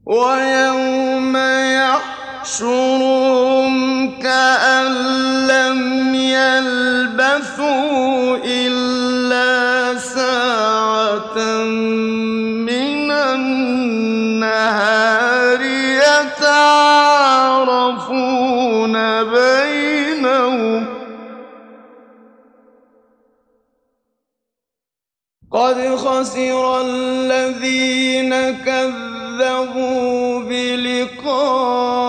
ويوم يحشرهم كأن لم يلبثوا إلا ساعة من النهار يتعارفون بينهم قد خسر الذين كذبوا بلقاء